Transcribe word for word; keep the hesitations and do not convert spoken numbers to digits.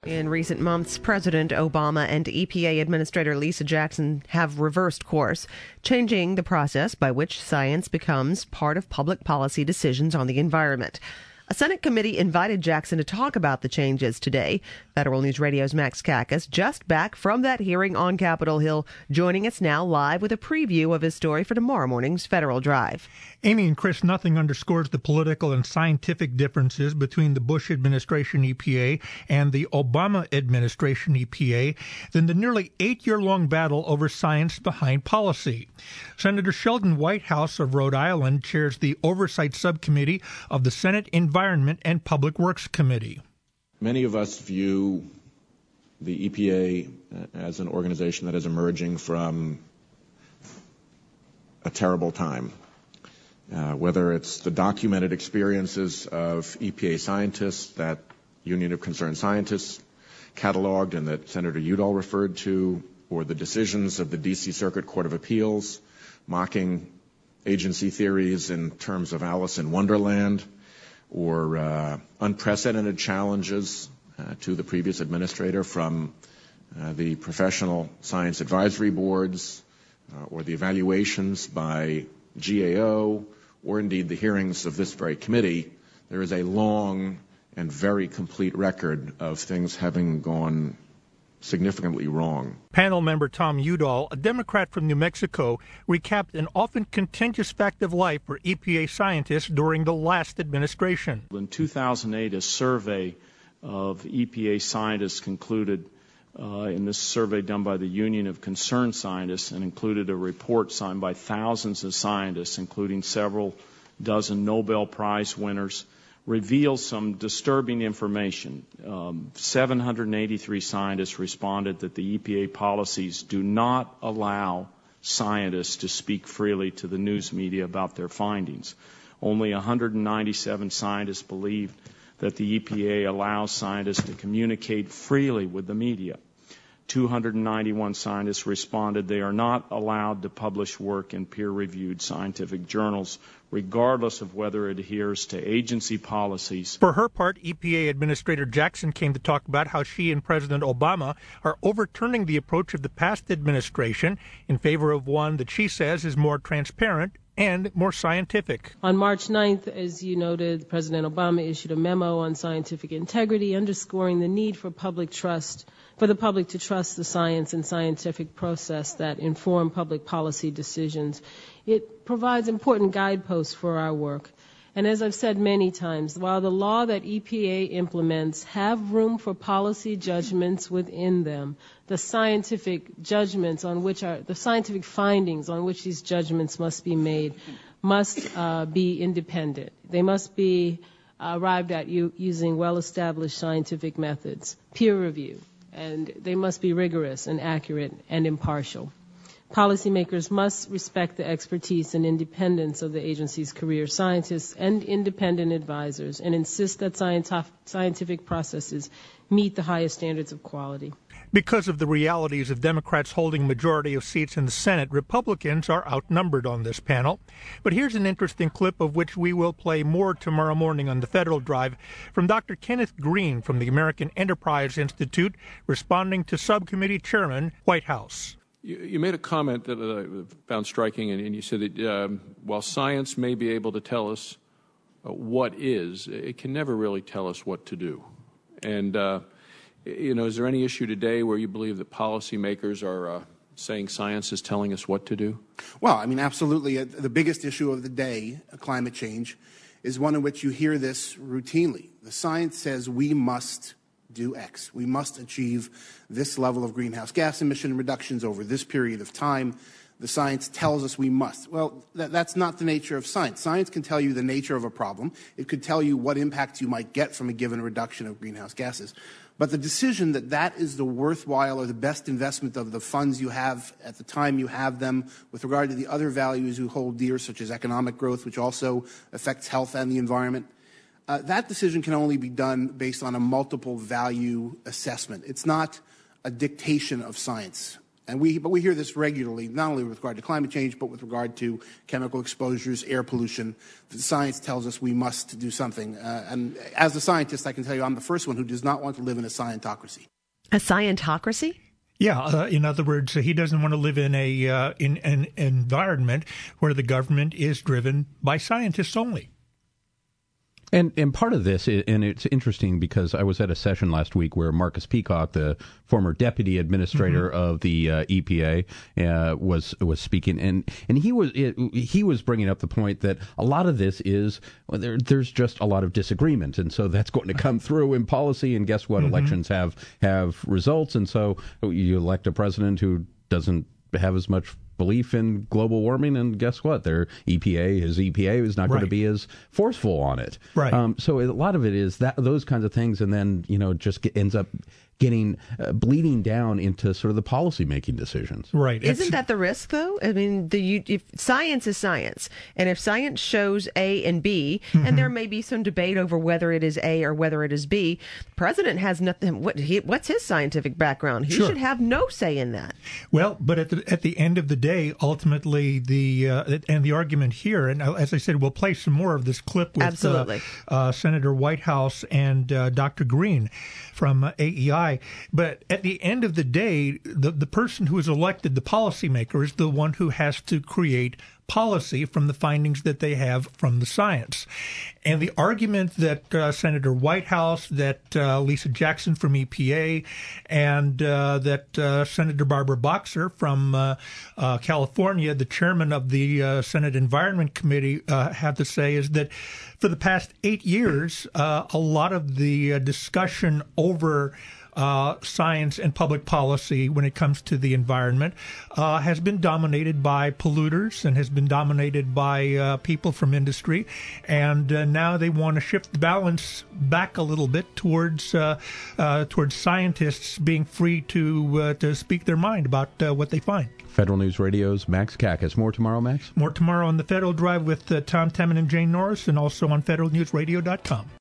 In recent months, President Obama and E P A Administrator Lisa Jackson have reversed course, changing the process by which science becomes part of public policy decisions on the environment. A Senate committee invited Jackson to talk about the changes today. Federal News Radio's Max Kakas, just back from that hearing on Capitol Hill, joining us now live with a preview of his story for tomorrow morning's Federal Drive. Amy and Chris, nothing underscores the political and scientific differences between the Bush administration E P A and the Obama administration E P A than the nearly eight-year-long battle over science behind policy. Senator Sheldon Whitehouse of Rhode Island chairs the Oversight Subcommittee of the Senate Environment and Public Works Committee. Many of us view the E P A as an organization that is emerging from a terrible time. Uh, whether it's the documented experiences of E P A scientists that Union of Concerned Scientists cataloged and that Senator Udall referred to, or the decisions of the D C Circuit Court of Appeals mocking agency theories in terms of Alice in Wonderland, or uh, unprecedented challenges uh, to the previous administrator from uh, the professional science advisory boards, uh, or the evaluations by G A O, or indeed the hearings of this very committee. There is a long and very complete record of things having gone significantly wrong. Panel member Tom Udall, a Democrat from New Mexico, recapped an often contentious fact of life for E P A scientists during the last administration. In two thousand eight, a survey of E P A scientists concluded, uh, in this survey done by the Union of Concerned Scientists, and included a report signed by thousands of scientists, including several dozen Nobel Prize winners, reveals some disturbing information. Um, seven hundred eighty-three scientists responded that the E P A policies do not allow scientists to speak freely to the news media about their findings. Only one hundred ninety-seven scientists believed that the E P A allows scientists to communicate freely with the media. two hundred ninety-one scientists responded they are not allowed to publish work in peer-reviewed scientific journals, regardless of whether it adheres to agency policies. For her part, E P A Administrator Jackson came to talk about how she and President Obama are overturning the approach of the past administration in favor of one that she says is more transparent and more scientific. On March ninth, as you noted, President Obama issued a memo on scientific integrity, underscoring the need for public trust, for the public to trust the science and scientific process that inform public policy decisions. It provides important guideposts for our work. And as I've said many times, while the law that E P A implements have room for policy judgments within them, the scientific judgments on which are, the scientific findings on which these judgments must be made must uh, be independent. They must be uh, arrived at u- using well-established scientific methods, peer review, and they must be rigorous and accurate and impartial. Policymakers must respect the expertise and independence of the agency's career scientists and independent advisors and insist that scientific processes meet the highest standards of quality. Because of the realities of Democrats holding majority of seats in the Senate, Republicans are outnumbered on this panel. But here's an interesting clip of which we will play more tomorrow morning on the Federal Drive from Doctor Kenneth Green from the American Enterprise Institute, responding to Subcommittee Chairman Whitehouse. You, you made a comment that I found striking, and, and you said that um, while science may be able to tell us uh, what is, it can never really tell us what to do. And, uh, you know, is there any issue today where you believe that policymakers are uh, saying science is telling us what to do? Well, I mean, absolutely. The biggest issue of the day, climate change, is one in which you hear this routinely. The science says we must do X. We must achieve this level of greenhouse gas emission reductions over this period of time. The science tells us we must. Well, that, that's not the nature of science. Science can tell you the nature of a problem. It could tell you what impacts you might get from a given reduction of greenhouse gases. But the decision that that is the worthwhile or the best investment of the funds you have at the time you have them with regard to the other values you hold dear, such as economic growth, which also affects health and the environment, Uh, that decision can only be done based on a multiple value assessment. It's not a dictation of science. And we, but we hear this regularly, not only with regard to climate change, but with regard to chemical exposures, air pollution. The science tells us we must do something. Uh, and as a scientist, I can tell you I'm the first one who does not want to live in a scientocracy. A scientocracy? Yeah, uh, in other words, he doesn't want to live in a uh, in an environment where the government is driven by scientists only. And and part of this, and it's interesting because I was at a session last week where Marcus Peacock, the former deputy administrator mm-hmm. of the uh, E P A, uh, was was speaking, and and he was it, he was bringing up the point that a lot of this is well, there, there's just a lot of disagreement, and so that's going to come through in policy. And guess what? Mm-hmm. Elections have have results, and so you elect a president who doesn't have as much belief in global warming, and guess what? Their E P A, his E P A, is not right. going to be as forceful on it. Right. Um, so a lot of it is that those kinds of things, and then you know, just get, ends up getting uh, bleeding down into sort of the policy making decisions. Right. Isn't it's, that the risk, though? I mean, the you, if science is science, and if science shows A and B, mm-hmm. and there may be some debate over whether it is A or whether it is B, the president has nothing. What he, what's his scientific background? He sure. should have no say in that. Well, but at the at the end of the day, ultimately, the uh, and the argument here, and as I said, we'll play some more of this clip with Absolutely. Uh, uh, Senator Whitehouse and uh, Doctor Green from uh, A E I. But at the end of the day, the, the person who is elected, the policymaker, is the one who has to create policy from the findings that they have from the science. And the argument that uh, Senator Whitehouse, that uh, Lisa Jackson from E P A, and uh, that uh, Senator Barbara Boxer from uh, uh, California, the chairman of the uh, Senate Environment Committee, uh, have to say is that for the past eight years, uh, a lot of the uh, discussion over Uh, science and public policy when it comes to the environment uh, has been dominated by polluters and has been dominated by uh, people from industry. And uh, now they want to shift the balance back a little bit towards uh, uh, towards scientists being free to uh, to speak their mind about uh, what they find. Federal News Radio's Max Kakas. More tomorrow, Max? More tomorrow on the Federal Drive with uh, Tom Temin and Jane Norris, and also on federal news radio dot com.